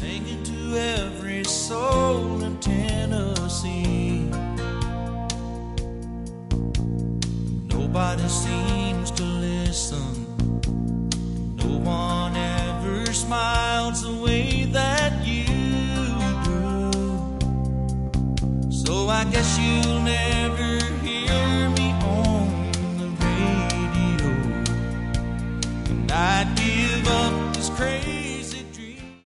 singing to every soul in Tennessee. Nobody seems to listen. No one ever smiles the way that you do. So I guess you'll never